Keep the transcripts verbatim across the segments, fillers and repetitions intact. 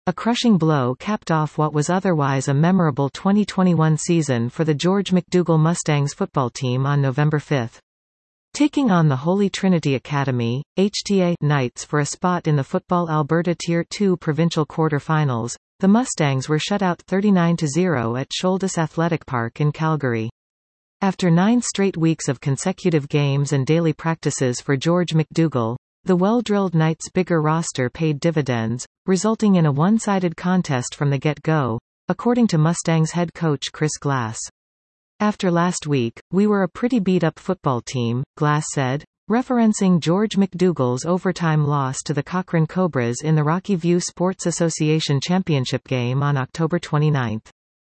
A crushing blow capped off what was otherwise a memorable twenty twenty-one season for the George McDougal Mustangs football team on November fifth. Taking on the Holy Trinity Academy, H T A Knights for a spot in the Football Alberta Tier two provincial quarter-finals, the Mustangs were shut out thirty-nine to zero at Sholdis Athletic Park in Calgary. After nine straight weeks of consecutive games and daily practices for George McDougal, the well-drilled Knights' bigger roster paid dividends, resulting in a one-sided contest from the get-go, according to Mustangs head coach Chris Glass. After last week, we were a pretty beat-up football team, Glass said, referencing George McDougal's overtime loss to the Cochrane Cobras in the Rocky View Sports Association Championship game on October twenty-ninth.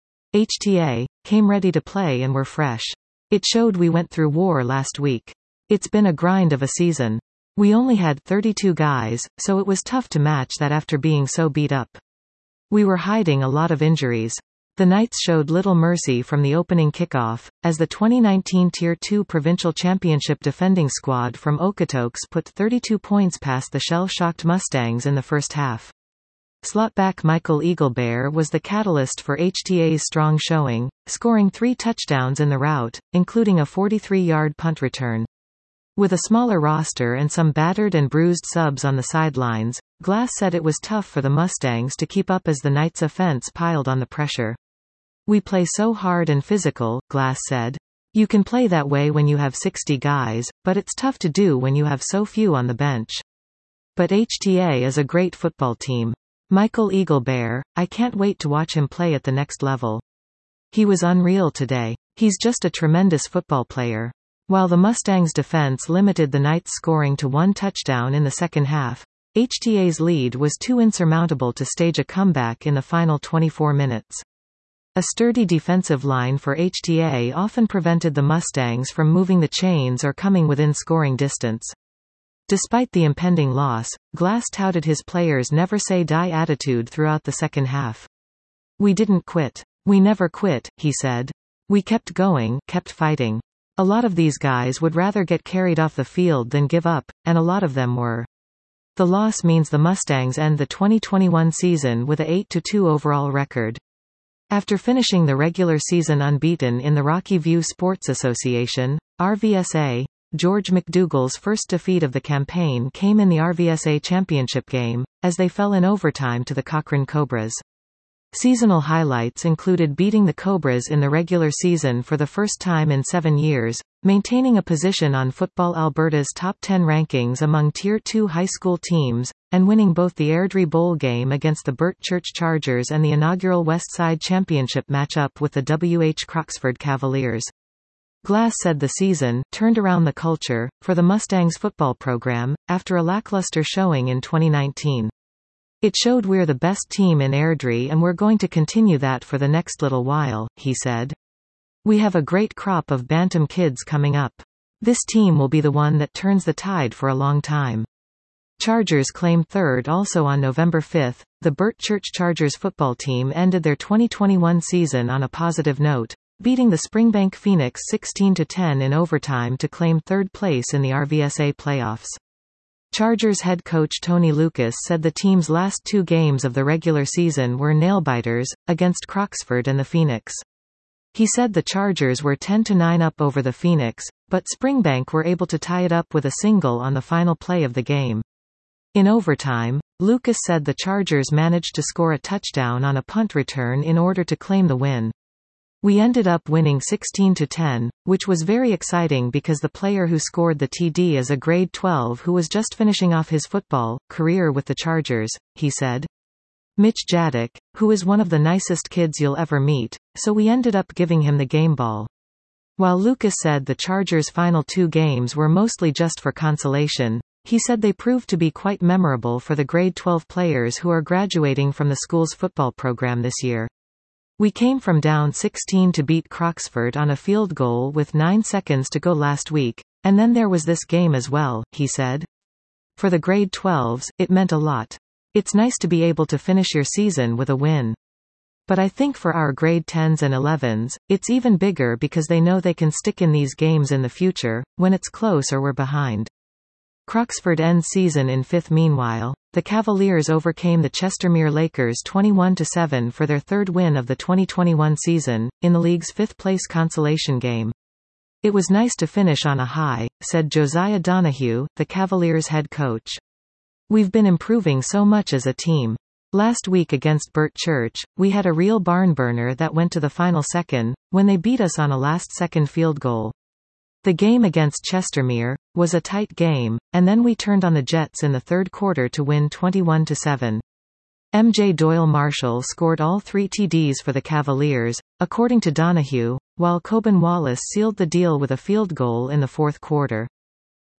H T A came ready to play and were fresh. It showed we went through war last week. It's been a grind of a season. We only had thirty-two guys, so it was tough to match that after being so beat up. We were hiding a lot of injuries. The Knights showed little mercy from the opening kickoff, as the twenty nineteen Tier two Provincial Championship defending squad from Okotoks put thirty-two points past the shell-shocked Mustangs in the first half. Slotback Michael Eaglebear was the catalyst for H T A's strong showing, scoring three touchdowns in the rout, including a forty-three-yard punt return. With a smaller roster and some battered and bruised subs on the sidelines, Glass said it was tough for the Mustangs to keep up as the Knights' offense piled on the pressure. We play so hard and physical, Glass said. You can play that way when you have sixty guys, but it's tough to do when you have so few on the bench. But H T A is a great football team. Michael Eaglebear, I can't wait to watch him play at the next level. He was unreal today. He's just a tremendous football player. While the Mustangs' defense limited the Knights' scoring to one touchdown in the second half, H T A's lead was too insurmountable to stage a comeback in the final twenty-four minutes. A sturdy defensive line for H T A often prevented the Mustangs from moving the chains or coming within scoring distance. Despite the impending loss, Glass touted his players' never-say-die attitude throughout the second half. We didn't quit. We never quit, he said. We kept going, kept fighting. A lot of these guys would rather get carried off the field than give up, and a lot of them were. The loss means the Mustangs end the twenty twenty-one season with a eight to two overall record. After finishing the regular season unbeaten in the Rocky View Sports Association, R V S A, George McDougal's first defeat of the campaign came in the R V S A championship game, as they fell in overtime to the Cochrane Cobras. Seasonal highlights included beating the Cobras in the regular season for the first time in seven years, maintaining a position on Football Alberta's top ten rankings among Tier two high school teams, and winning both the Airdrie Bowl game against the Burt Church Chargers and the inaugural Westside Championship matchup with the W H Croxford Cavaliers. Glass said the season turned around the culture for the Mustangs football program, after a lackluster showing in twenty nineteen. It showed we're the best team in Airdrie and we're going to continue that for the next little while, he said. We have a great crop of Bantam kids coming up. This team will be the one that turns the tide for a long time. Chargers claimed third also on November fifth. The Burt Church Chargers football team ended their twenty twenty-one season on a positive note, beating the Springbank Phoenix sixteen to ten in overtime to claim third place in the R V S A playoffs. Chargers head coach Tony Lucas said the team's last two games of the regular season were nail-biters, against Croxford and the Phoenix. He said the Chargers were ten to nine up over the Phoenix, but Springbank were able to tie it up with a single on the final play of the game. In overtime, Lucas said the Chargers managed to score a touchdown on a punt return in order to claim the win. We ended up winning sixteen to ten, which was very exciting because the player who scored the T D is a grade twelve who was just finishing off his football career with the Chargers, he said. Mitch Jadek, who is one of the nicest kids you'll ever meet, so we ended up giving him the game ball. While Lucas said the Chargers' final two games were mostly just for consolation, he said they proved to be quite memorable for the grade twelve players who are graduating from the school's football program this year. We came from down sixteen to beat Croxford on a field goal with nine seconds to go last week, and then there was this game as well, he said. For the grade twelves, it meant a lot. It's nice to be able to finish your season with a win. But I think for our grade tens and elevens, it's even bigger because they know they can stick in these games in the future, when it's close or we're behind. Croxford ends season in fifth. Meanwhile, the Cavaliers overcame the Chestermere Lakers twenty-one to seven for their third win of the twenty twenty-one season, in the league's fifth-place consolation game. "It was nice to finish on a high," said Josiah Donahue, the Cavaliers' head coach. "We've been improving so much as a team. Last week against Burt Church, we had a real barn-burner that went to the final second, when they beat us on a last-second field goal. The game against Chestermere was a tight game, and then we turned on the Jets in the third quarter to win twenty-one to seven. M J Doyle Marshall scored all three T Ds for the Cavaliers, according to Donahue, while Coben Wallace sealed the deal with a field goal in the fourth quarter.